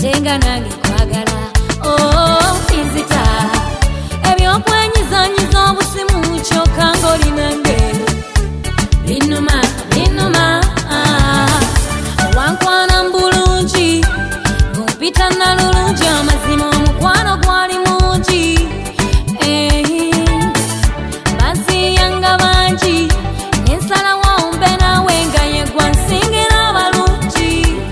tenga nange kwagala inzita ebyokwenyizanyiza obusimu kyokka ng'oli nange binuma wankwana mbulungi ngumpita nalulungi amazima omukwano gwali mungi bansiyanga bangi nensalawo mbe nawe nga yegwa nsingira abalungi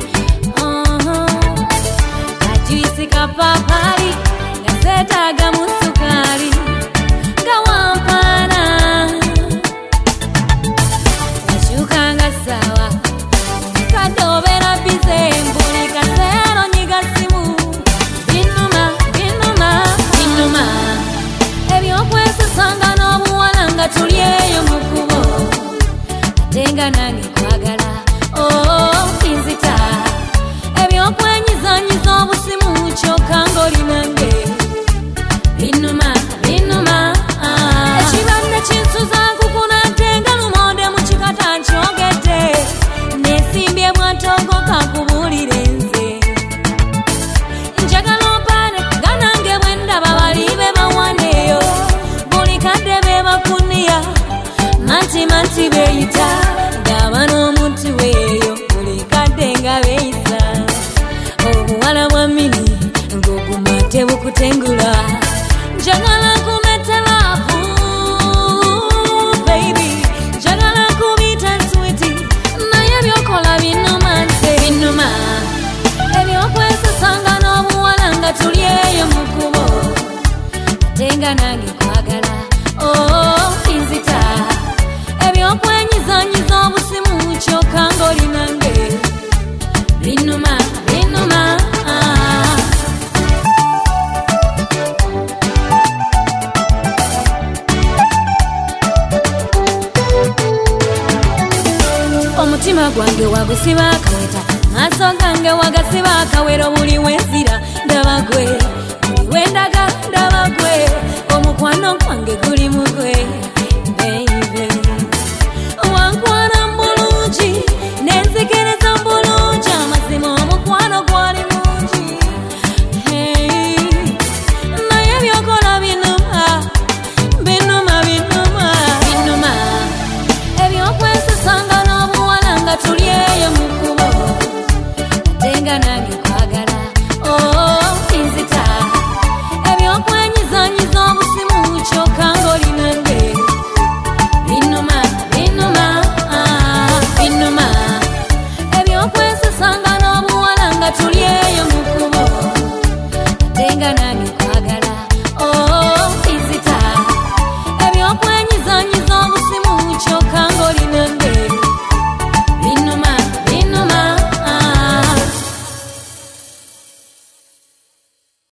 kajuisi kapapali nga seetaaga mu sukali nga wampaana nasukanga sawa kadobera bize mbuli kaseero nyiga simu binuma ebyokwesesanga n'obuwala nga tuli eyo mu kkubo atenga nange kwagala inzita ebyokwenyizanyiza obusimu kyokka ng'oli nange binuma ekibadde kinsuza nkukuna ntenga lumonde mu kikata nkyogedde nesimbye bwatogo kankubulire nze njagala opaane nga nange bwe ndaba bali be bawaneeyo buli kadde be bakuniya manti beeyita ndaba n'omuntu weeyo buli kadde nga beeyisa obuwala bwa mini ng'oguma tebukutengula njagala kumetelafu baby njagala kubita switi naye byokola binuma nze binuma ebyokwesesanga n'obuwala nga tuli eyo mu kkubo atenga nange kwagala inzita ebyokwenyizanyiza obusimu kyokka ng'oli nange binuma omutima gwange wagusiba akaweta maaso gange wagasiba akawero buli we